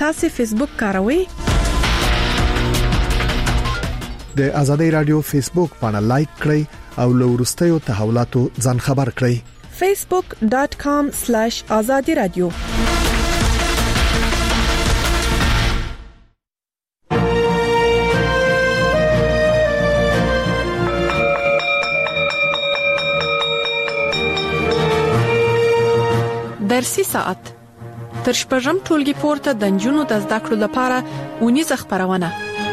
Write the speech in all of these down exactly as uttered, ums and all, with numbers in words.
تاسو فیسبوک کاروئ؟ د آزادۍ رادیو فیسبوک باندې لایک کړئ او له ورستیو تحولاتو ځان خبر کړئ. facebook dot com slash azadi radio. درسي ساعت تر شپږم ټولګي پورته د نجونو د زده کړو لپاره ونیزه خبرونه.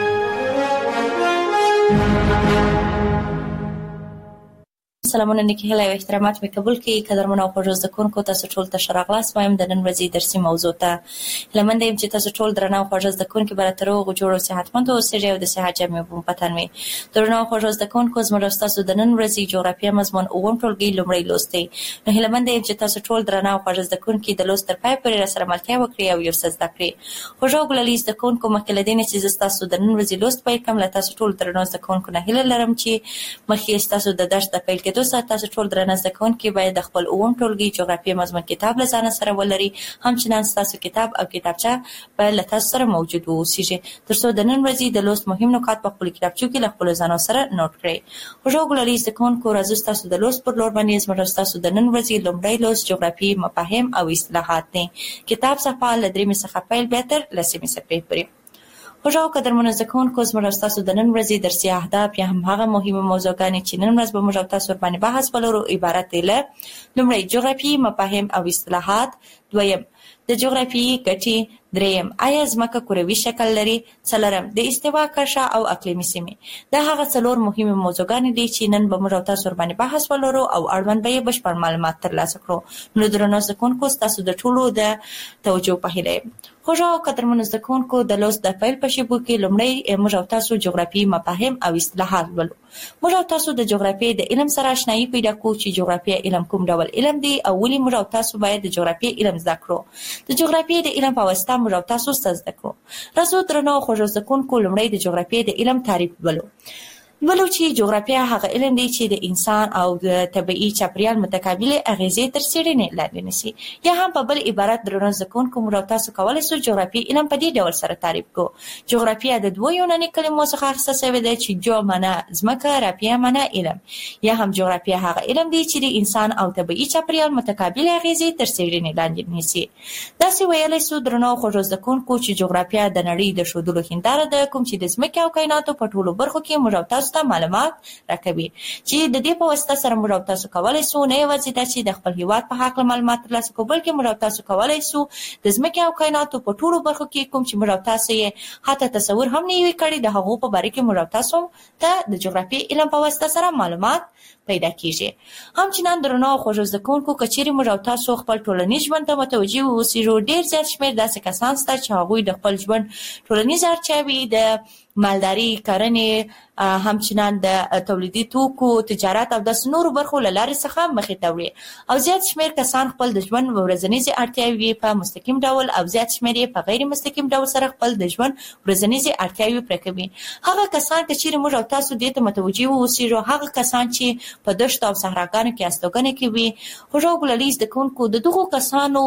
سلامونه نیکی هیله او احترامات می قبول کړئ. قدرمنو او خوږو زده کوونکو، تاسو ټول ته ښه راغلاست وایم د نن ورځې درسي موضوع ته. لمنده يم چې تاسو ټول درنه او خوږو زده کوونکو به تر هغه جوړ او صحتمند اوسئ او د صحت جامع په پتن وي. درنه او خوږو زده کوونکو، زموږ تاسو د نن ورځې جغرافیه مضمون اووم ټولګي لومړی لوست دی. نو لمنده يم چې تاسو ټول درنه او خوږو زده کوونکو د لوست تر پای پورې را سره ملتیا وکړئ او یو څه زده کړئ. خوږو ګلالي زده کوونکو، مخکې له دې چې تاسو د نن ورځې لوست پیل کوم، له تاسو ټول درنه زده کوونکو نه هیله لرم چې مخکې تاسو د درس د پیل کېدو سره تاسو ټول درنه زده کوونکي باید د خپل اووم ټولګي جغرافیه مضمون کتاب له ځان سره ولري. همچنان تاسو کتاب او کتابچه باید له تاسو سره موجود وي تر څو د نن ورځې د لوست مهم نکات په خپل کتابچو کې له خپل ځانو سره نوٹ کړئ. خوږو ګلالي زده کوونکو، راځو تاسو د لوست پر لور باندې زموږ تاسو د نن ورځې لومړی لوست جغرافیه مفاهیم او اصطلاحات دی. کتاب صفحه له درېمې څخه پیل بیا تر لسمې صفحې پورې. خوږو قدرمنو زده کوونکو، زموږ تاسو د نن ورځې درسي اهداف یا هم هغه مهمه موضوعګانې چې نن ورځ به موږ تاسو باندې بحث ولرو عبارت دي له: لومړی جغرافیه مفاهیم او اصطلاحات، دویم د جغرافیې ګټې، دریم آیا ځمکه کروي شکل لري، څلورم د استوا کرښه او اقلیمي سیمې. دا هغه څلور مهمه موضوعګانې دي چې نن به موږ تاسو باندې بحث ولرو او اړوند به بشپړ معلومات ترلاسه کړو. نو درنو زده کوونکو، تاسو د ټولو د توجه په هیله. خوږو قدرمنو زده کوونکو، د لوست د پیل په شیبو کې لومړی موږ تاسو جغرافیې مفاهیم او اصطلاحات ولولو. موږ تاسو د جغرافیې د علم سره آشنایي پیدا کوو چې جغرافیه علم کوم ډول علم دی او ولې موږ تاسو باید د جغرافیې علم زده کړو. د جغرافیې د علم په واسطه موږ تاسو زده کړو. راځو درنو خوږو زده کوونکو، لومړی د جغرافیې د علم تعریف ولولو. ولو چې جغرافیه هغه علم دی چې د انسان او د طبيعي چاپیریال متقابله اغیزې تر څېړنې لاندې نیسي. یا هم په بل عبارت درنو زده کوونکو، موږ تاسو کولای شو جغرافیه علم په دې ډول سره تعریف کو. جغرافیه د دوه یوناني کلمو څخه اخیستل شوې ده چې جو معنا ځمکه، رافیه معنا علم. یا هم جغرافیه هغه علم دی چې د انسان او طبيعي چاپیریال متقابله اغیزې تر څېړنې لاندې نیسي. داسې ویلای شو درنو خوږو زده کوونکو چې جغرافیه د نړۍ د ښودلو هنداره ده، کوم چې د ځمکې او کائناتو په ټولو برخو کې موږ تاسو ته معلومات راکوي چې د دې په واسطه سره موږ تاسو کولای شو نه یوازې د چې د خپل هیواد په حق معلومات ترلاسه کوو، بلکې موږ تاسو کولای شو د ځمکې او کائناتو په ټولو برخو کې کوم چې موږ تاسو یې حتی تصور هم نه وي کړی د هغو په باره کې موږ تاسو ته د جغرافیې علم په واسطه سره معلومات پیدا کیږي. همچنان درنو خوږو زده کوونکو، کچېرې موږ تاسو خپل ټولنیز ژوند ته متوجه اوسئ، ډېر زیات شمېر داسې کسان شته چې هغوی د خپل ژوند ټولنیز اړتیاوې د مالداري، کرنې، همچنان د تولیدي توکو، تجارت او د نورو برخو له لارې څخه مخې ته وړي. او زیات شمېر کسان خپل د ژوند ورځنیزې اړتیاوې په مستقیم ډول او زیات شمېر یې په غیر مستقیم ډول سره خپل د ژوند ورځنیزې اړتیاوې پوره کوي. هغه کسان که چیرې موږ تاسو دې ته متوجه واوسو، هغه کسان چې په دښتو او صحراګانو کې استوګنه کوي. خوږو ګلالي زده کوونکو، د دغو کسانو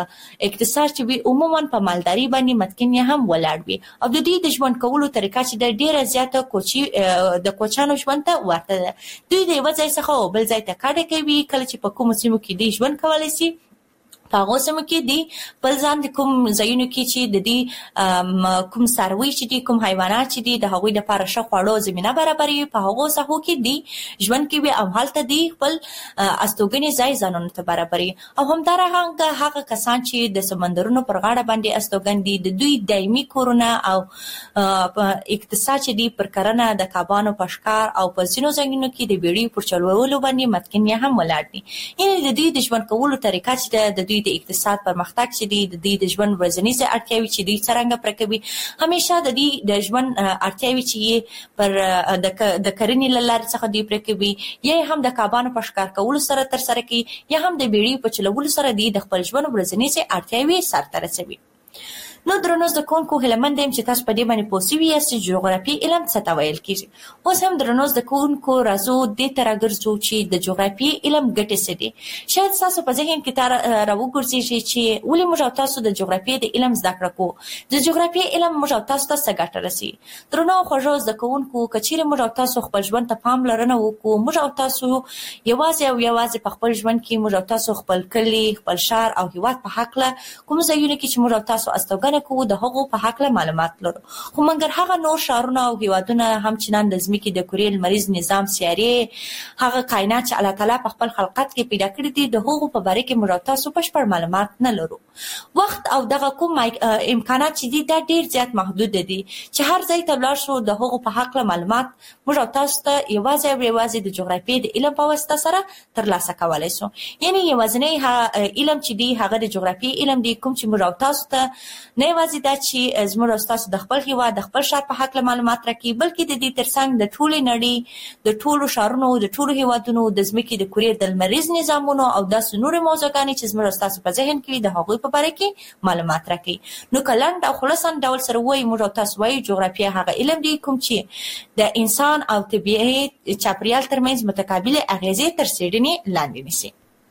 اقتصاد چې وي عموما په مالداري باندې متکن هم ولاړ وي او د دې د ژوند کولو طریقه چې د ډیره زیاته کوچی د کوچانو ژوند ته ورته ده. دوی د یو ځای څخه بل ځای ته کډه کوي. کله چې په کوم سیمو کې دی ژوند کولای شي، په هغو سیمو کې دی بل ځان د کوم ځایونو کې چې د دې کوم څاروي چې دي، کوم حیوانات چې دي، د هغوی لپاره ښه خواړو زمینه برابروي، په هغو ساحو کې دی ژوند کوي او هلته دی خپل استوګنې ځای ځانونو ته برابروي. او همدارنګه هغه کسان چې د سمندرونو پر غاړه باندې استوګن دي، د دوی دایمي کورونه او اقتصاد چې دی پر کرنه، د کبانو په ښکار او په ځینو ځایونو کې د بیړیو پر چلولو باندې متکن هم ولاړ دي. یعنې د دوی د ژوند کولو طریقه چې د دوی د اقتصاد پرمختګ چې دی، د دې د ژوند ورځنیزې اړتیاوې چې دوی څرنګه پوره کوي، همیشه د دې د ژوند اړتیاوې چې پر د کرنې له لارې څخه دوی پوره کوي، یا هم د کبانو په ښکار کولو سره ترسره کوي، یا هم د بیړیو په چلولو سره دوی د خپل ژوند ورځنیزې اړتیاوې سرته رسوي. نو درنو زده کوونکو هیله مند یم چې تاسو په دې باندې پوه شوي یاست چې جغرافیې علم څه ته ویل کېږي. اوس هم درنو زده کوونکو راځو دې ته راګرځو چې د جغرافیې علم ګټې څه دي. شاید ستاسو په ذهن کې تا راوګرځېږي چې ولې موږ او تاسو د جغرافیې د علم زده کړه کوو، د جغرافیې علم موږ او تاسو ته څه ګټه رسي. درنو خوږو زده کوونکو که چیرې موږ او تاسو خپل ژوند ته پاملرنه وکړو، موږ او تاسو یوازې او یوازې په خپل ژوند کې موږ او تاسو خپل کلی، خپل ښار او هیواد په هکله کوم ځایونه کې چې موږ او تاسو استوګنه کوو د هغو په هکله معلومات لرو. خو مګر هغه نور ښارونه او هیوادونه هم چې نن د ځمکې د کورې لمریز نظام سیارې هغه کائنات چې الله تعالی په خپل خلقت کې پیدا کړي دي د هغو په باره کې موږ او تاسو بشپړ معلومات نه لرو. وخت او دغه کوم امکانات چې دي دا ډېر زیات محدود دي چې هر ځای ته ولاړ شو د هغو په هکله معلومات موږ او تاسو ته یوازې او یوازې د جغرافیې د علم په واسطه سره ترلاسه کولی شو. یعنې یوازینی علم چې دی هغه د جغرافیې علم دی، کوم چې موږ او تاسو ته نه یوازې دا چې زموږ او تاسو د خپل هیواد د خپل ښار په هکله معلومات راکوي، بلکې د دې ترڅنګ د ټولې نړۍ د ټولو ښارونو د ټولو هیوادونو د ځمکې د کورې د لمریز نظامونو او داسې نورې موضوعګانې چې زموږ او تاسو په ذهن کې وي د هغوی په باره کې معلومات راکوي. نو که لنډ او خلاصه ډول سره ووایي موږ او تاسو وایي جغرافیه هغه علم دی کوم چې د انسان او طبیعي چاپیریال ترمنځ متقابلې اغیزې تر څېړنې لاندې نیسي.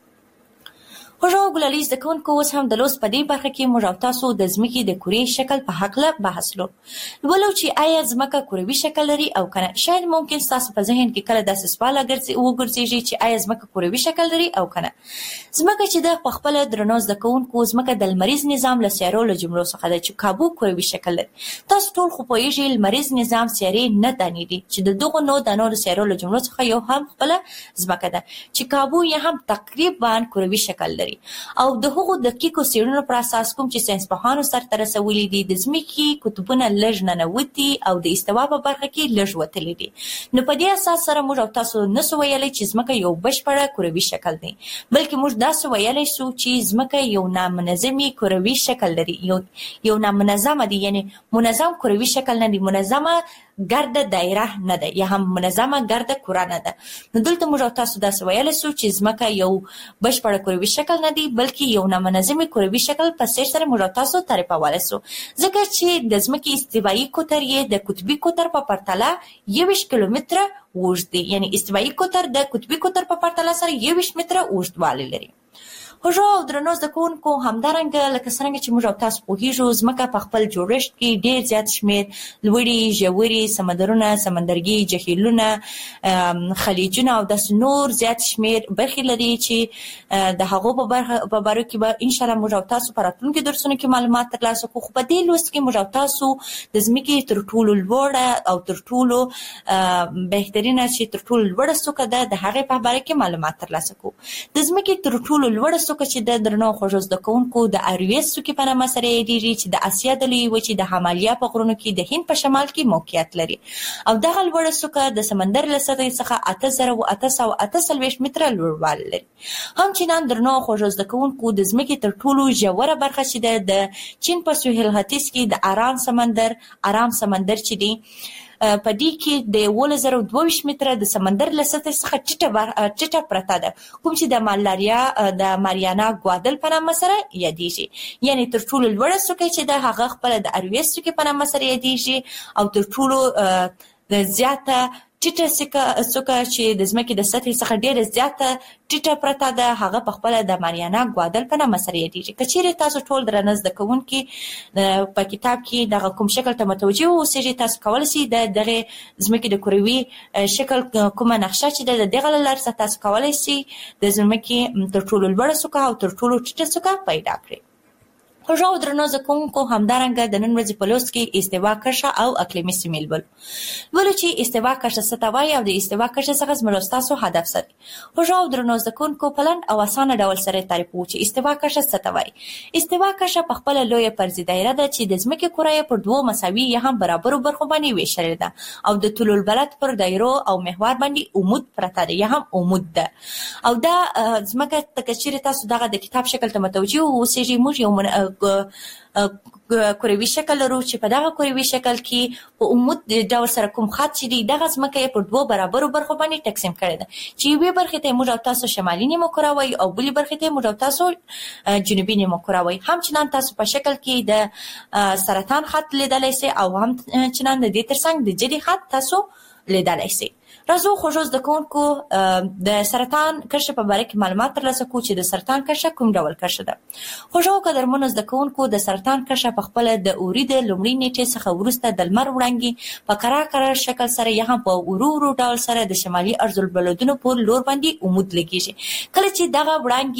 خوږو ګلالي زده کوونکو اوس هم د لوست په دې برخه کې موږ او تاسو د ځمکې د کورې شکل په هکله بحث لرو. ولو چې آیا ځمکه کروي شکل لري او که نه. شاید ممکن ستاسو په ذهن کې کله داسې سوال وګرځېږي چې آیا ځمکه کروي شکل لري او که نه. ځمکه چې ده په خپله درنو زده کوونکو ځمکه د لمریز نظام له سیارو له جملو څخه ده چې کابو کروي شکل لري. تاسو ټول خو پوهېږئ لمریز نظام سیارې نه دانې دي چې د دغو نو دانو د سیارو له جملو څخه یو هم خپله ځمکه ده چې کابو یې هم تقریبا کروي شکل لري. او د هغو دقیقو څېړنو پر اساس کوم چې ساینسپوهانو سرته رسولي دي د ځمکې قطبونه لږ ننوتي او د استوا په برخه کې لږ وتلي دي. نو په دې اساس سره موږ او تاسو نسو ویلی چې ځمکه یو بشپړه کروي شکل دی، بلکې موږ داسې ویلی شو چې ځمکه یو نامنظمي کروي شکل لري، یو یو نامنظمه دی، یعنې منظم کروي شکل نه دی، منظمه ګرده دایره نه ده یا هم منظمه ګرده کره نه ده. نو دلته موږ او تاسو داسې ویلی شو چې ځمکه یو بشپړه کروي شکل نه دی بلکې یو نامنظمي کروي شکل په څېر سره موږ او تاسو تعریفولی شو، ځکه چې د ځمکې استوایي قطر یې د قطبي قطر په پرتله یوویشت کیلومتره اوږد دی، یعنې استوایي قطر د قطبي قطر په پرتله سره یوویشت متره اوږدوالی لري. خوږو او درنو زده کوونکو همدارنګه لکه څرنګه چې موږ او تاسو پوهېږو ځمکه په خپل جوړښت کې ډېر زیات شمېر لوړې ژورې سمندرونه، سمندرګي جهیلونه، خلیجونه او داسې نور زیات شمېر برخې لري چې د هغو په باره کې به انشاءالله موږ او تاسو په راتلونکي درسونو کې معلومات ترلاسه کړو. خو په دې لوست کې موږ او تاسو د ځمکې تر ټولو لوړه او تر ټولو بهترینه چې تر ټولو لوړه څوکه ده د هغې په باره کې معلومات ترلاسه کړو. د ځمکې تر ټولو لوړه څوکه چې د درنو خوږو زده کوونکو د ارویس څوکې په نامه سره یادېږي چې د اسیا د لویې وچې د همالیا په غرونو کې د هند په شمال کې موقعیت لري او دغه لوړه څوکه د سمندر له سطحې څخه اته زره اته سوه اته څلوېښت متره لوړوالی لري. همچنان درنو خوږو زده کوونکو د ځمکې تر ټولو ژوره برخه چې ده د چین په سویل ختیځ کې د ارام سمندر ارام سمندر چې دی په دې کې د یولس زره دوه ویشت متره د سمندر له سطحې څخه ټیټه ټیټه پرته ده، کوم چې د مالاریا د ماریانا ګوادل په نامه سره یادېږي. یعنې تر ټولو لوړه څوکه چې ده هغه خپله د ارویس څوکې په نامه سره یادېږي او تر ټولو د زیاته ټیټه څوکه چې د ځمکې د سطحې څخه ډېره زیاته ټیټه پرته ده هغه په خپله د ماریانا ګوادل په نامه سره یادېږي. که چیرې تاسو ټول درنه زده کوونکي په کتاب کې دغه کوم شکل ته متوجه واوسېږئ تاسو کولی شئ د دغې ځمکې د کروي شکل کومه نقشه چې ده د دغه له لارې څخه تاسو کولی شئ د ځمکې تر ټولو لوړه څوکه او تر ټولو ټیټه څوکه پیدا کړئ. خوږو او درنو زده کوونکو همدارنګه د نن ورځې په لوست کې استوا کرښه او اقلیمي سیمې لولو. ولو چې استوا کرښه څه ته وایي او د استوا کرښه څخه زموږ ستاسو هدف څه دی. خوږو او درنو زده کوونکو په لنډ او اسانه ډول سره تعریفوو چې استوا کرښه څه ته وایي. استوا کرښه په خپله لویه فرضي دایره ده چې د ځمکې کره یې پر دوو مساوي یا هم برابرو برخو باندې ویشلې ده او د طول البلد پر دایرو او محور باندې عمود پرته ده یا هم عمود ده. او دا ځمکه که چیرې تاسو دغه د کتاب شکل ته متوجه واوسېږئ موږ یو کوروي شکل لرو چې په دغه کوروي شکل کې په عمود ډول سره کوم خط چې دی دغه ځمکه په دوه برابرو برخو باندې تقسیم کړی ده چې یوې برخې ته موږ او تاسو شمالي نیمه کره وایو او بلې برخې ته موږ او تاسو جنوبي نیمه کره وایو. همچنان تاسو په شکل کې د سرطان خط لیدلای شئ او هم چنان د دې ترڅنګ د جدي خط تاسو لیدلای شئ. راځو خوږو زده کوونکو د سرطان کرښې په باره کې معلومات ترلاسه کړو چې د سرطان کرښه کوم ډول کرښه ده. خوږو قدرمنو زده کوونکو د سرطان کرښه په خپل د اوري د لومړۍ نیټې څخه وروسته د لمر وړانګې په کرار کرار شکل سره یا هم په ورو ورو ډول سره د شمالي ارزالبلدونو په لور باندې عمود لګیږي. کله چې دغه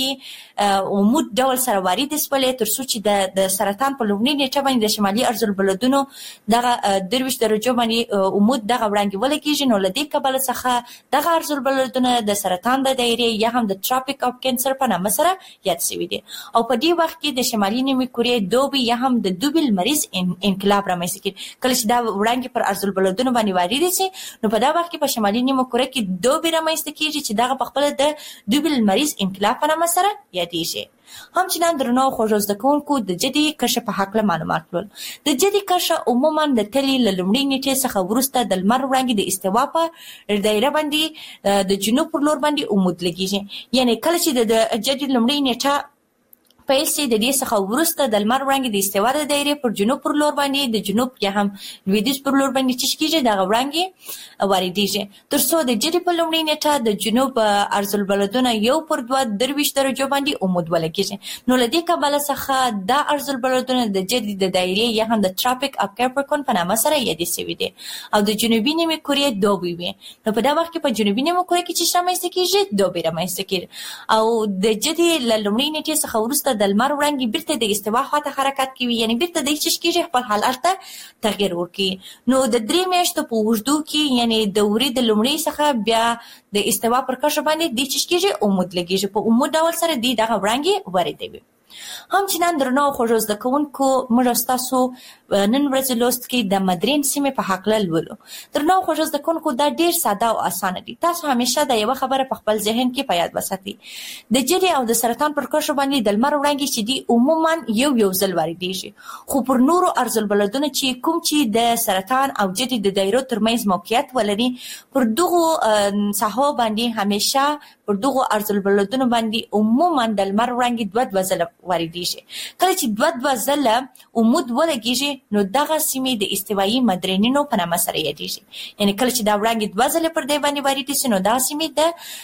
وړانګې عمود ډول سره وارد شولې تر څو چې د د سرطان په لومړۍ نیټه باندې د شمالي ارزالبلدونو دغه درویشت درجو باندې عمود دغه وړانګې ولګیږي، نو لدې کبل څخه دغه ارزالبلدونه د سرطان د دایرې یا هم د ټراپیک اف کینسر په نامه سره یاد شوي دي. او په دې وخت کې د شمالي نیمې کورې دوبي یا هم د دوبي لمریز انقلاب رامنځته کیږي. کله چې دا وړانګې پر ارزالبلدونو باندې وارد شي نو په دا وخت کې په شمالي نیمه کورې کې دوبي رامنځته کیږي چې دغه په خپل د دوبي لمریز انقلاب په نامه سره یادېږي. همچنان درنو خوږو زده کوونکو د جدي کرښې په هکله معلومات لول. د جدي کرښه عموما د تلې له لومړۍ نیټې څخه وروسته د لمر وړانګې د استوا په دایره باندې د جنوب پر لور باندې عمود لګیږي. یعنی کله چې د جدي لومړۍ نیټه پیل شي د دې څخه وروسته د لمر وړانګې د استوا د دایرې پر جنوب پر لور باندې د جنوب یا هم لویدیځ پر لور باندې چش کیږي دغه وړانګې واردېږي تر څو د جدي په لومړۍ نیټه د جنوب ارزالبلدونه یو پر دوه درویشت درجو باندې عمود ولګیږي. نو له دې کبله څخه دا ارزالبلدونه د جدي د دایرې یا هم د ټراپیک اف کیپریکون په نامه سره یادې شوي دي او د جنوبي نیمې کورې دوبي وي. نو په دا وخت کې په جنوبي نیمه کورې کې چې رامنځته کیږي دوبي رامنځته کیږي او د جدي له لومړۍ نیټې څخه وروسته د لمر وړانګې بیرته د استوا خواته حرکت کوي، یعنی بیرته د چش کیږي خپل حالت ته تغیر ورکړي. نو د درې میاشتو په اوږدو کې یعنی د وري د لومړۍ څخه بیا د استوا پر کرښه باندې د چش کیږي عمود لګیږي، په عمود ډول سره د دغه وړانګې واردوي. همچنان درنو خوږو زده کوونکو موږ ستاسو نن ورځې لوست کې د مدرین سیمې په هکله لولو. درنو خوږو زده کوونکو دا ډیر ساده او اسانه دي. تاسو همیشه دا یو خبره په خپل ذهن کې په یاد وساتئ. د جدي او د سرطان پر کرښه باندې د لمر وړانګې چې دي عموما یو یو ځل واردېږي، خو پر نورو ارزالبلدونو چې کوم چې د سرطان او جدي د دایرو ترمنځ موقعیت ولري پر دغو ساحو باندې همیشه پر دغو ارزالبلدونو باندې عموما د لمر وړانګې دوه دوه ځله واردېږي. کله چې دوه دوه ځله عمود ولګیږي نو دغه سیمې د استوایي مدرینونو په نامه سره یادېږي. یعنی کله چې دا وړانګې دوه ځله پر دې باندې وارد شي نو دا سیمې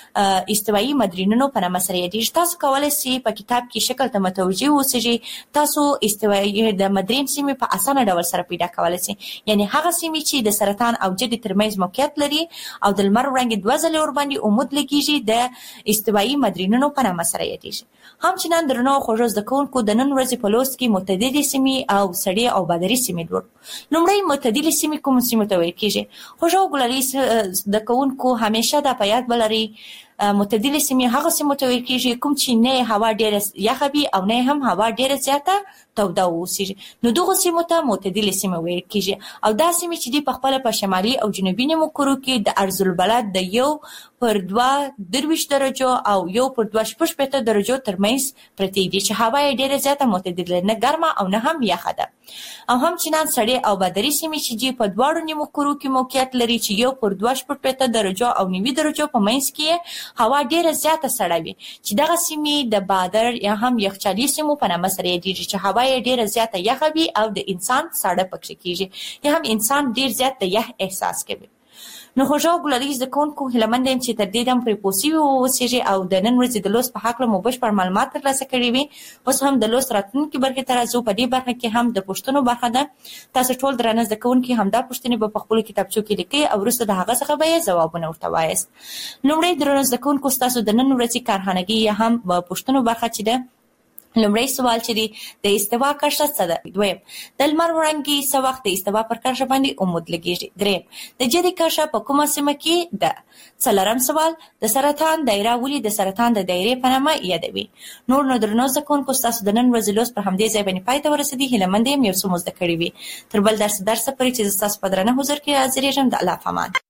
د استوایي مدرینونو په نامه سره یادېږي. تاسو کولی شئ په کتاب کې شکل ته متوجه اوسئ. تاسو استوایي د مدرین سیمې په اسانه ډول سره پیدا کولی شئ، یعنی هغه سیمې چې د سرطان او جدي ترمنځ موقعیت لري او د لمر وړانګې دوه ځله ور باندې عمود لګیږي د استوایي مدرینونو په نامه سره یادېږي. همچنان درنو خوږو زده کوونکو د نن ورځې په لوست کې معتدلې سیمې او سړې او بادري سیمې لولو. لومړی معتدلې سیمې کومو سیمو ته ویل کیږي؟ خوږو ګلالي زده کوونکو همیشه دا په یاد ولرئ معتدلې سیمې هغه سیمو ته ویل کیږي کوم چې نه هوا ډیره یخه وي او نه هم هوا ډیره زیاته توده واوسي، نو دغه سیمو ته معتدلې سیمې ویل کیږي. او دا سیمې چې دي په خپل په شمالي او جنوبي نیمو کورو کې د ارزالبلد د یو پر دوه درویشت درجو او یو پر دوه شپږ شپېته درجو ترمنځ پرتې دي چې هوا یې ډیره زیاته معتدله نه ګرمه او نه هم یخه ده. او همچنان سړې او بادري سیمې چې دي په دواړو نیمو کورو کې موقعیت لري چې یو پر دوه شپږ شپېته درجو او نوي درجو په منځ کې هوا ډیره زیاته سړه وي چې دغه سیمې د بادر یا هم یخچالي سیمو په نامه سره یادېږي چې هوا یې ډیره زیاته یخه وي او د انسان ساړه پکې کیږي یا هم انسان ډیر زیات د یخ احساس کوي. نو خوږو ګلالي زده کوونکو هیله مند یم چې تر دې دم پرې پوه شوي واوسېږئ او د نن ورځې د لوست په هکله مو بشپړ معلومات ترلاسه کړي وي. اوس هم د لوست راتلونکي برخې ته راځو. په دې برخه کې هم د پوښتنو برخه ده. تاسو ټول درانه زده کوونکي همدا پوښتنې به په خپلو کتابچو کې لیکئ او وروسته د هغه څخه به یې ځوابونه ورته وایاست. لومړی درانه زده کوونکو ستاسو د نن ورځې کارخانګي یا هم پوښتنو برخه چې ده. لومړی سوال چې دی د استوا کرښه څه ده؟ دویم د لمر وړانګې څه وخت د استوا پر کرښه باندې عمود لګیږي؟ دریم د جدي کرښه په کومه سیمه کې ده؟ څلورم سوال د سرطان دایره ولې د سرطان د دایرې په نامه یادوي؟ نور نو درنو زده کوونکو ستاسو د نن ورځې لوست پر همدې ځای باندې پای ته ورسېدي. هیله مند یم یو څه مو زده کړي وي. تر بل درس درسه پورې چې زه ستاسو په درنه حضور کې حاضرېږم. د الله په امان.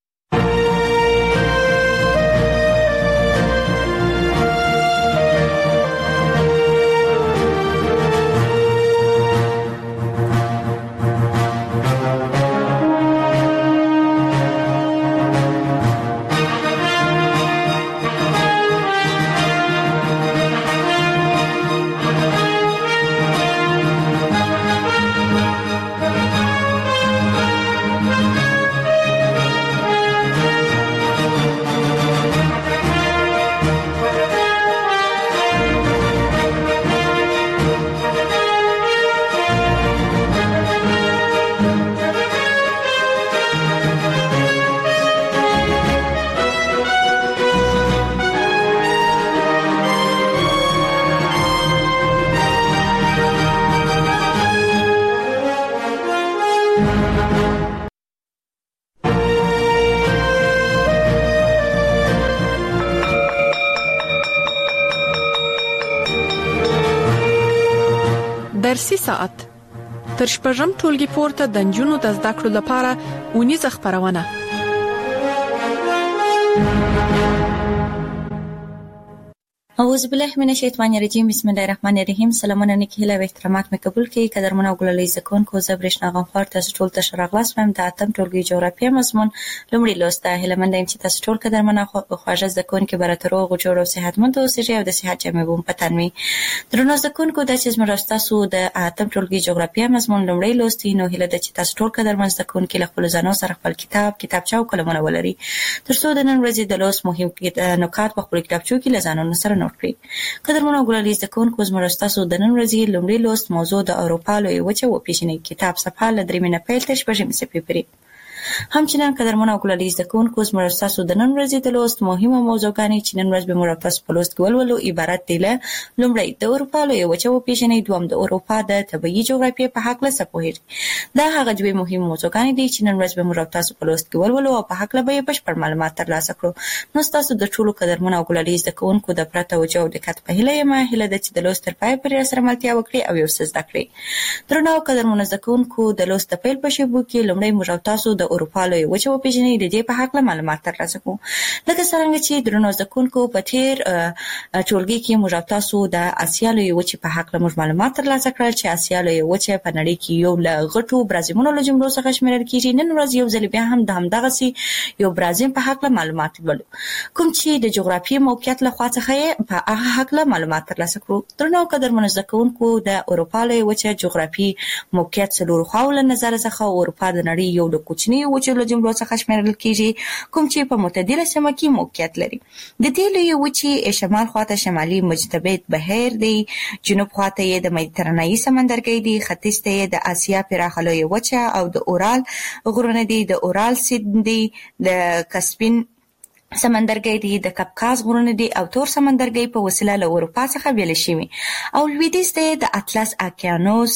درسي ساعت تر شپږم ټولګي پورته د نجونو د زده کړو لپاره اونیزه خپرونه. اعوذ بالله من الشیطان الرجیم. بسم الله الرحمن الرحیم. سلامونه نیکی هیله و احترامات مې قبول کړئ. قدرمنو ګلالي زکون کو زبرش نغم خور تاسو ټول ته شراغلاس وم د اتم ټولګي جغرافیه مضمون لومړی لوسته. هیله مند یم چې تاسو ټول قدرمنو خواږه زکون کې براترو غوړو او صحتمند اوسئ او د صحت جامې بوم پتنوي. درنو زکون کو د چې مرسته سو د اتم ټولګي جغرافیه مضمون لومړی لوستي نو هیله د چې تاسو ټول قدرمن زکون کې خپل ځانو سره خپل کتاب کتابچه او قلمونه ولري ترڅو د نن ورځې د لوست مهم نکات په خپل کتابچو کې لزانو سره قدرمنو ګلالي زکون کو زمرستاسو د نن ورځې لومړی لوست موضوع د اروپا لوی وچه و پیژنې کتاب صفحه ل درې مینه پیل تر شپږمې صفحې پورې. همچنان قدرمنو ګلالي زکون کو زمرستاسو د نن ورځې د لوست مهمه موضوعګانې چې نن ورځ به موږ تاسو په لوست کې ولولو عبارت دي له لومړی د اروپا لوی وچه و پیژنې، دوم د اروپا د طبيعي جغرافیې په حق له سپوهیږي. دا هغه دوه مهمه موضوعګانې دي چې نن ورځ به موږ تاسو په لوست کې ولولو او په حق له به بشپړ معلومات ترلاسه کړو. نو تاسو د ټولو قدرمنو ګلالي زکون کو د پرته وجو د کټ په هله یم هله د چې د لوست تر پای پورې سره ملتیا وکړي او یو څه زده کړئ. درنو قدرمنو زکون کو د لوست په پیل په شیبو کې لومړی موږ تاسو د اروپا لوی وچه و پیژنې د دې په حق له معلومات ترلاسه کوو. لکه څنګه چې درنو زکونکو په تیر ټولګي کې موږ تاسو د اسیا لوی وچه په حق له معلومات ترلاسه کړل چې اسیا لوی وچه په نړۍ کې یو له غټو برازیمونو له جملو څخه شمیرل کیږي. نن ورځ یو ځل بیا هم د همدغه سي یو برازیم په حق له معلومات ولولو کوم چې د جغرافیې موقعیت له خوا څخه په هغه حق له معلومات ترلاسه کړو. درنو قدرمنو زکونکو د اروپا لوی وچه جغرافي موقعیت څلور خواو له نظر څخه اروپا د نړۍ یو د کوچنی وچه له جملو څخه شمیرل کیږي کوم چې په معتدله سیمه کې موقعیت لري. د دې لوی وچې شمال خواته شمالي مجتبیت بهیر دی، جنوب خواته یې د مدیترانه‌ای سمندرګي دی، ختیځ ته یې د اسیا پراخه لوی وچه او د اورال غرونه دي، د اورال سیند دی، د کسپین سمندرګي دی، د کپکاز غرونه دي او تور سمندرګي په وسیله له اروپا څخه بیل شوی او لویدیځ ته د اطلس اقیانوس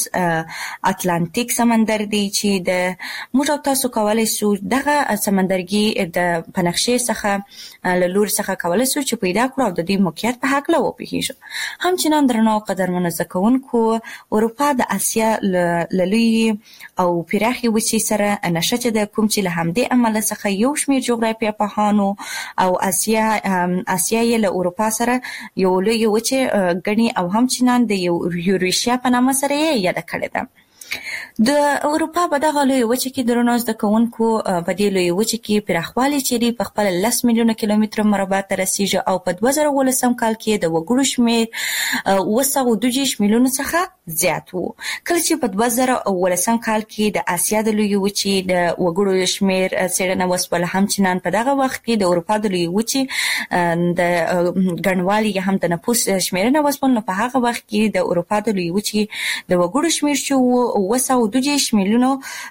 اتلانتیک سمندر دی چې د موږ تاسو کولای شو دغه سمندرګي د پنښې څخه له لور څخه کولای شو چې پیدا کړو او د دې موقعیت په حق له وپیژنو. همچنان درنو قدرمنو زکونکو اروپا د اسیا له لوی او پراخي وچې سره نشته د کوم چې له همدې عمل څخه یو شمېر جغرافیه پوهانو او اسیا اسیا یې له اروپا سره یو لوی وچه غني او همچنان د یوریشیا په نامه سره یې یاد کړی ده. د اروپا په دغه لوی وچه کې درنو زده کوونکو په دې لوی وچه کې پراخوالی چې په خپل لس میلیونه کیلومتر مربع ته رسیږي او په دوه زره ولسم کال کې د وګړو شمېر اوه سوه دوه دېرش میلیونه څخه زیات وو. کله چې په دوه زره ولسم کال کې د اسیا د لوی وچې د وګړو شمېر څېړنه وسوله، همچنان په دغه وخت کې د اروپا د لوی وچې د ګڼوالي هم د نفوس شمېرنه وسوله. نو په هغه وخت کې د اروپا د لوی وچې د وګړو شمېر چې اوه سوه دوه دېرش میلیونو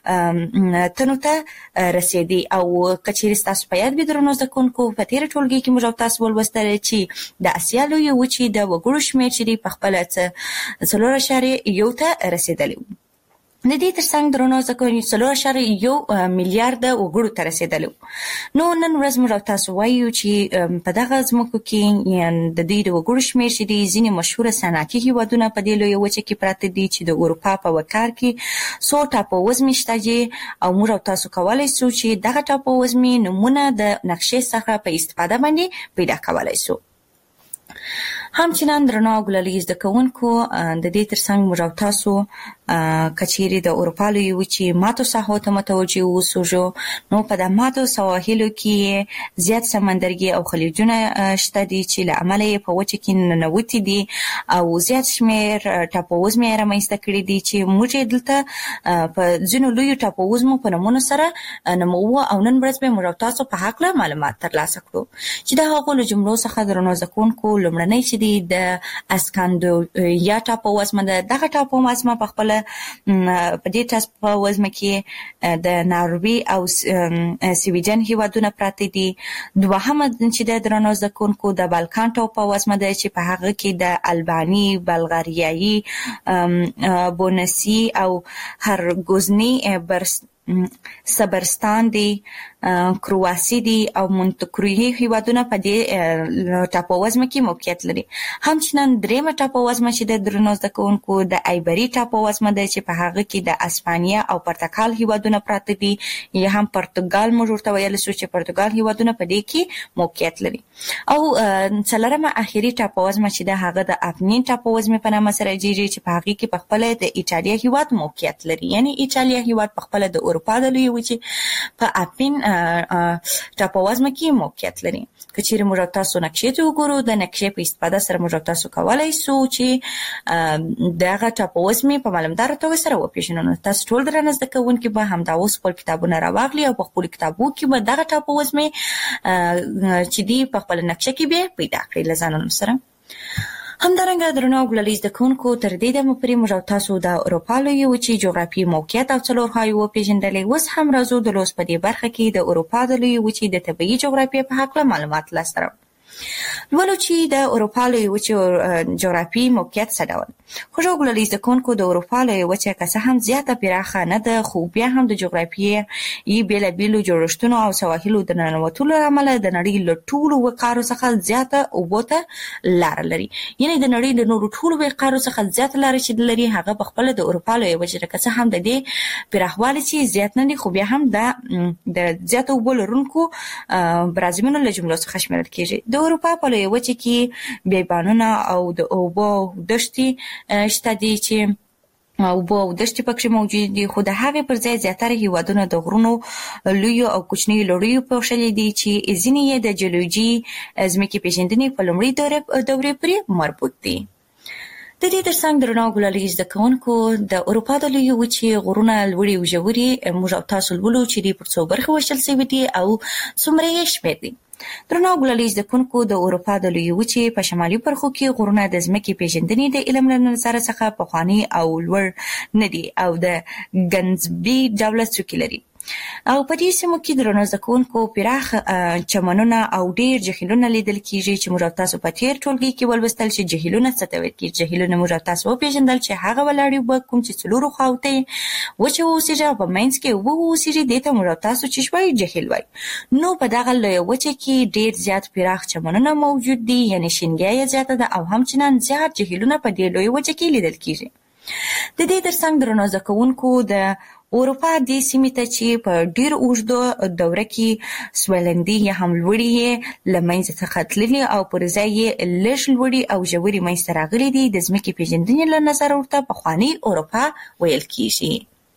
تنو ته رسیدي. او کچېرې ستاسو په یاد وي درنو زده کوونکو په تېره ټولګي کې موږ تاسو ولوستل چې د اسیا لوی وچې د وګړو شمېر چې په خپله څلور اعشاریه یو ته رسېدلی و. د دې ترڅنګ درنو زده کوونکو څلور اعشاریه یو میلیارډ وګړو ته رسېدلی و. نو نن ورځ موږ تاسو وایو چې په دغه ځمکو کې د دوی د وګړو شمېر چې دی ځینې مشهوره صنعتي هېوادونه په دې لویه وچه کې پراته دي چې د اروپا په وکار کې څو ټاپووزمې شته دي او موږ تاسو کولی شو چې دغه ټاپووزمې نومونه د نقشې څخه په استفاده باندې پیدا کولی شو. همچنان درنو ګلالي زده کوونکو د دې ترڅنګ موږ تاسو کچېرې د اروپا لوی وچې ماتو ساحو ته متوجه اوسو نو په د ماتو سواحلو کې زیات سمندرګي او خلیجونه شته دي چې له امله یې په وچه کې ننوتي دي او زیات شمېر ټاپووزمې یې رامنځته کړي دي چې موږ یې دلته په ځینو لویو ټاپووزمو په نومونو سره نوموو او نن ورځ به موږ تاسو په هکله معلومات ترلاسه کړو چې د هغو له جملو څخه درنو زده کوونکو لومړنی چې دی د اسکاندیناویا ټاپووزمه ده. دغه ټاپووزمه په خپله په دې ټاپووزمه کې د ناروې او سویډن هېوادونه پراته دي. دوهمه چې د درنو زده کوونکو د بالکان ټاپووزمه ده چې په هغه کې د الباني، بلغاریایي، بونسي او هرګوزني صبرستان دی، کرواسی دی او مونتکروی هیوادونه په دې ټاپووزمه کې موقعیت لري. همچنان دریمه ټاپووزمه چې د درنو زده کوونکو د ایبري ټاپووزمه ده چې په هغه کې د اسپانیا او پرتګال هیوادونه پراته دي، یا هم پرتګال موږ ورته ویل سو چې پرتګال هیوادونه په دې کې موقعیت لري. او څلورمه اخیری ټاپووزمه چې ده هغه د اپنین ټاپووزمه په نامه سره جوړیږي چې په هغه کې په خپل د ایټالیا هیواد موقعیت لري. یعنی ایټالیا هیواد په خپل د اروپا د لوی وچې په اپین ټاپووزمه کې موقعیت لري. که چیرې موږ تاسو نقشې ته وګورو، د نقشې په استفاده سره موږ تاسو کولای سو چې دغه ټاپووزمه په معلومدار توګه سره وپیژنو. تاسو ټول درنه زده کوونکي به همدا اوس خپل کتابونه راواغلي او په خپل کتابو کې به دغه ټاپووزمه چې دی په خپل نقشه کې به پیدا کړئ لزانونو سره. همدارنګه درنو ګللیز د کونکو تر دې د مپری موږ تاسو د اروپا لوی وچې جغرافي موقعیت او څلور هایو پیژندلې. اوس هم راځو د لوس په دې برخه کې د اروپا د لوی وچې د طبيعي جغرافي په اړه معلومات لاسته ولو چې د اروپا لوی وچې جغرافي موقعیت څه ډول. خو ګللیز د کونکو د اروپا لوی وچې که څه هم زیاته پراخه نه ده، خو بیا هم د جغرافیې یې بیل بیلو جوړښتونو او سواحلو د ننوتلو عمل د نړۍ له ټولو وقارو څخه زیاته اوبوته لار لري. یعنی د نړۍ له نورو ټولو وقارو څخه زیاته لار چې لري هغه په خپل د اروپا لوی وچې که څه هم د دې پراخوالي چې زیات نه دي، خو بیا هم د د زیاته اوبو لرونکو برازیلونو له جملو څخه شمیرل کیږي. د اروپا په لوی وچې کې بیابانونه او د اوبو دښتې شته دي چې اوبو او دښتې پکې موجود دي، خو د هغې پر ځای زیاتره هیوادونه د غرونو لویو او کوچنیو لړیو پوښلي دي چې ځینې یې د جیولوژي ځمکې پیژندنې په لومړي دورې پورې مربوط دي. د دې ترڅنګ درنو ګللیز د کونکو د اروپا د لوی وچې غرونه لوړې او ژورې موږ تاسو ولولو چې د پر څو برخه وشل شوي دي او څومره یې شمېر دي. درنو ګللیز د کونکو د اروپا د لوی وچې په شمالي برخو کې غرونه د ځمکې پیژندنې د علم له نظر څخه پخوانی او لوړ نه دي او د ګنزبي ډول څوکۍ لري. او په دې سیمو کې درنو زده کوونکو پراخ چمنونه او ډیر جهیلونه لیدل کیږي چې موږ تاسو په تیر ټولګي کې ولوستل چې جهیلونه څه ته ویل کیږي. جهیلونه موږ تاسو وپیژندل چې هغه ولاړې به کوم چې څلورو خواوته وچه اوسېږي او په منځ کې اوبه اوسېږي، دې ته موږ تاسو چې شوي جهیل وایي. نو په دغه لوی وچه کې ډیر زیات پراخ چمنونه موجود دي، یعنی شینګیا زیاته ده او همچنان زیات جهیلونه په دې لوی وچه کې لیدل کیږي. د دې ترڅنګ درنو زده کوونکو د اروپا دې سیمې ته چې په ډیر اوږدو دوره کې سویلندي یا هم لوړې له منځه څخه تللي او پر ځای یې لږ لوړې او ژورې منځته راغلي دي، د ځمکې پیژندنې له نظره ورته پخوانۍ اروپا ویل کیږي.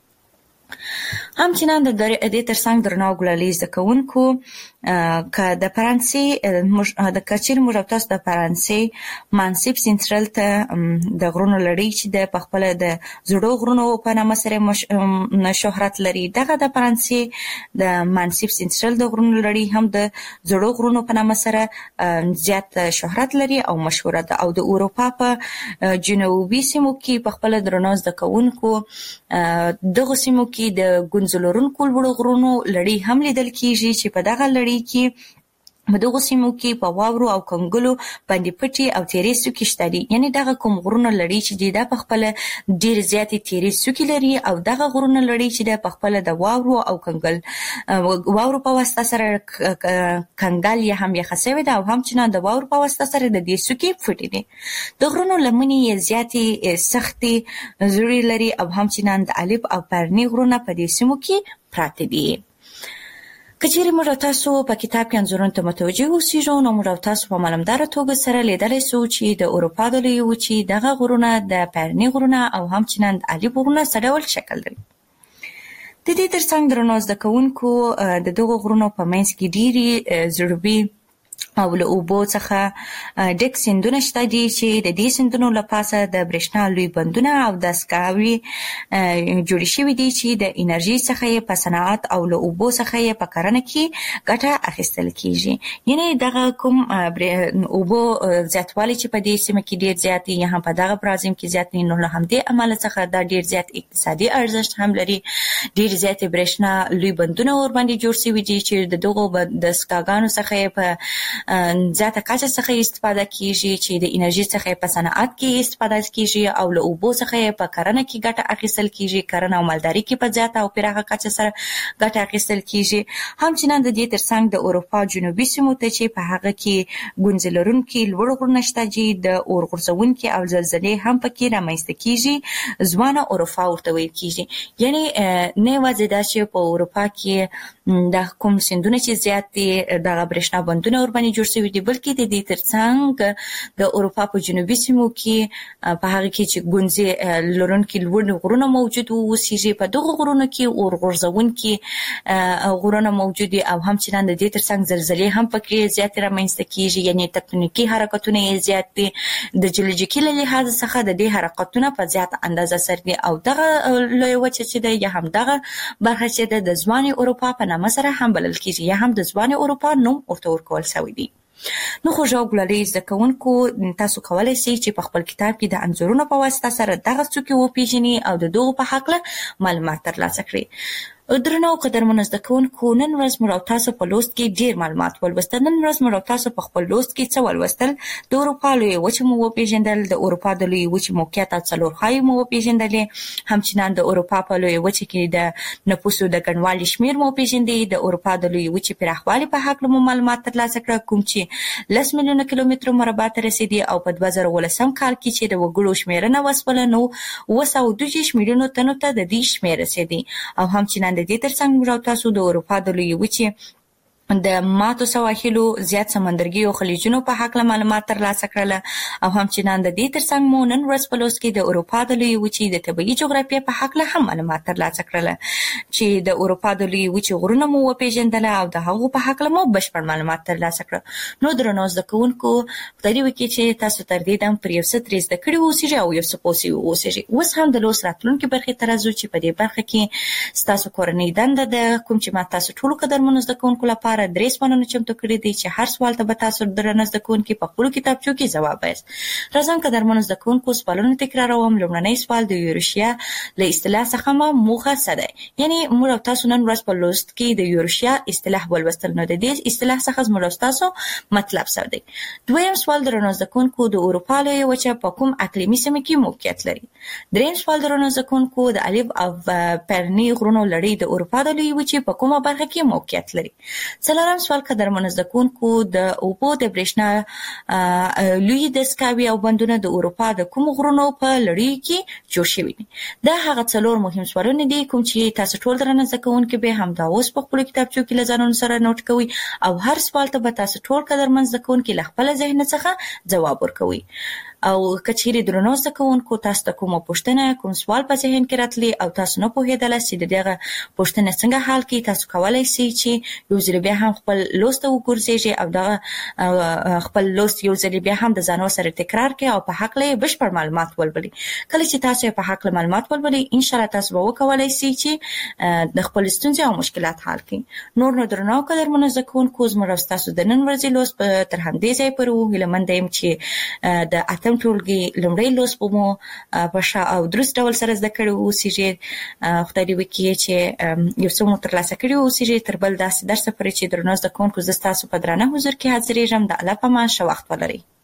همچنان د دې ترڅنګ درنو ګللیز د کوونکو که د فرانسې د کچیر موږ تاسو د فرانسې مانسیپ سنټرل ته د غرونو لړۍ چې د پخپل د زړو غرونو په نامه سره شهرت لري. دغه د فرانسې د مانسیپ سنټرل د غرونو لړۍ هم د زړو غرونو په نامه سره زیات شهرت لري او مشهوره ده. او د اروپا په جنوبي سیمو کې پخپل درنو زده کوونکو دغه سیمو کې د ګونځلورونکو لوړو غرونو لړۍ هم لیدل کیږي چې په دغه لړۍ کې په دغه سیمو کې په واورو او کنګلو باندې پټي او تیرې څوکې شته دي. یعنی دغه کوم غرونه لړۍ چې دی دا په خپل ډیر زیاتې تیرې څوکې لري او دغه غرونه لړۍ چې دی په خپل د واورو او کنګل واورو په واسطه سره کنګل یا هم یې خسوي ده او همچنان د واورو په واسطه سره د دې څوکې پټي دي. د غرونو لمنې یې زیاتې سختې زړې لري او همچنان د الپ او پرني غرونه په دې سیمو کې پراته دي. کچېرې موږ تاسو په کتاب کې انځورونو ته متوجه اوسئ نو موږ تاسو په معلومدار توګه سره لیدلی سو چې د اروپا د لوی وچې دغه غرونه د پرني غرونه او همچنان د الپ غرونه څه ډول شکل لري. د دې ترڅنګ درنو زده کوونکو د دغو غرونو په منځ کې ډېرې زړوبې او له اوبو څخه ډک سیندونه شته دي چې د دې سیندونو له پاسه د برېښنا لوی بندونه او دستګاوې جوړې شوي دي چې د انرژي څخه یې په صنعت او له اوبو څخه یې په کرنه کې ګټه اخیستل کیږي. یعنی دغه کوم اوبو زیاتوالی چې په دې سیمه کې ډېر زیات دي یا هم په دغه برازیم کې زیات دي، نو له همدې امله څخه دا ډېر زیات اقتصادي ارزښت هم لري. ډېر زیاتې برېښنا لوی بندونه ورباندې جوړ شوي دي چې د دغو دستګاګانو څخه یې په ذاته کچه څخه استفاده کیږي چې د انرژي څخه په صنعت کې استفاده کیږي او له اوبو څخه په کرنه کې ګټه اخیستل کیږي، کرنه او مالداري کې په زیاته او پراخه کچه سره ګټه اخیستل کیږي. همچنان د دې ترڅنګ د اروپا جنوبي سیمو ته چې په هغه کې ګونځې لرونکي لوړ غرونه شته چې د اور غورځونکي او زلزلې هم پکې رامنځته کیږي، ځوانه اروپا ورته ویل کیږي. یعنی نه یوازې دا چې په اروپا کې د کوم سیندونه چې زیات دي د برېښنا بندونه ورباندې جوړ شوي دي، بلکې د دې ترڅنګ د اروپا په جنوبي سیمو کې په هغه کې چې ګونځې لرونکي لوړ غرونه موجود اوسېږي، په دغه غرونو کې اور غورځونکي غرونه موجود دي او همچنان د دې ترڅنګ زلزلې هم پکې زیات رامنځته کیږي. یعنی تکتونیکي حرکتونه یې زیات دي، د جیولوژیکي له لحاظ څخه د دې حرکتونه په زیات اندازه سره دي او دغه لوی وچه چې ده یا هم دغه برخه چې ده د ځواني اروپا په نامه سره هم بلل کیږي یا هم د ځواني اروپا نوم ورته ورکول شوی دی. نو خو ژو ګلالي زده کوونکو تاسو کولای شئ چې په خپل کتاب کې د انځورونو په واسطه سره دغه څوکۍ وپیژنئ او د دغو په هکله معلومات ترلاسه کړئ. درنو قدرمنو زده کوونکو، نن ورځ موږ او تاسو په لوست کې ډیر معلومات ولوستل. نن ورځ موږ او تاسو په خپل لوست کې څه ولوستل؟ د اروپا لویې وچې مو وپیژندل، د اروپا د لویې وچې موقعیت او څلورخوایي مو وپیژندلې، همچنان د اروپا په لویې وچې کې د نفوسو د ګڼوالي شمیر مو وپیژندې، د اروپا د لویې وچې پراخوالي په هکله مو معلومات ترلاسه کړه، کوم چې لس میلیونه کیلومتره مربع ته رسیدي او په دوه زره ولسم کال کې چې د وګړو شمیرنه وسوله نو اوه سوه دوه دېرش میلیونو تنو ته د دې شمیر رسیدي. او همچنان د دې ترڅنګ موږ تاسو د اروپا د لویې وچې د ماتو سواحلو زیات سمندرګي او خلیجونو په هکله معلومات ترلاسه کړل او همچنان د دې ترڅنګ مو نن ورځ په لوست کې د اروپا د لویې وچې د طبیعي جغرافیې په هکله هم معلومات ترلاسه کړل چې د اروپا د لویې وچې غرونه مو وپیژندل او د هغو په هکله مو بشپړ معلومات ترلاسه کړل. نو درنو زده کوونکو، خدای وکړي چې تاسو تر دې دم پر یو څه ترې زده کړي اوسئ او یو څه پوه اوسئ. اوس هم د لوست راتلونکي برخې ته راځو چې په دې برخه کې ستاسو کورنۍ دنده ده، کوم چې ما تاسو ټولو قدرمنو زده کوونکو لپاره درې سوالونه چمتو کړي دي چې هر سوال ته به تاسو درنه زده کوونکي په خپلو کتابچو کې ځواب وایاست. راځم قدرمنو زده کوونکو سوالونه تکراروم. لومړنی سوال د یوروشیا له اصطلاح څخه موخه څه ده؟ یعنی موږ او تاسو نن ورځ په لوست کې د یوروشیا اصطلاح ولوستل، نو د دې اصطلاح څخه زموږ او تاسو مطلب څه دی؟ دویم سوال درنه زده کوونکو، د اروپا لویې وچه په کوم اقلیمي سیمه کې موقعیت لري؟ دریم سوال درنه زده کوونکو، د الف او پرني غرونو لړۍ د اروپا د لویې وچې په کومه برخه کې موقعیت لري؟ څلورم سوال قدرمنو زده کوونکو، د اوبو د برېښنا لوی دستګاوې او بندونه د اروپا د کوم غرونو په لړۍ کې جوړ شوي دي؟ دا هغه څلور مهم سوالونه دي کوم چې تاسو ټول درنه زده کوونکي به همدا اوس په خپلو کتابچو کې له ځانونو سره نوټ کوئ او هر سوال ته به تاسو ټول قدرمن زده کوونکي له خپله ذهن څخه ځواب ورکوئ. او کچېرې درنو زده کوونکو تاسو ته کومه پوښتنه کوم سوال په ذهن کې راتلی او تاسو نه پوهېدلاست چې د دغه پوښتنه څنګه حل کړئ، تاسو کولی شئ چې یو ځل بیا هم خپل لوست ته وګرځېږئ او دغه خپل لوست یو ځل بیا هم د ځانو سره تکرار کړئ او په هکله یې بشپړ معلومات ولولئ. کله چې تاسو په هکله معلومات ولولئ، انشاءالله تاسو به وکولی شئ چې د خپلې ستونزې او مشکلات حل کړئ. نور نو درنو قدرمنو زده کوونکو، زموږ او ستاسو د نن ورځې لوست تر همدې ځای پورې و. هیله منده یم چې د اتم ټولګي لومړی لوست به مو په ښه او درست ډول سره زده کړي اوسئ. خدای دې وکړي چې یو څه مو ترلاسه کړي اوسئ. تر بل داسې درسه پورې چې درنو زده کوونکو زه ستاسو په درانه حضور کې حاضرېږم. د الله په امان، ښه وخت ولرئ.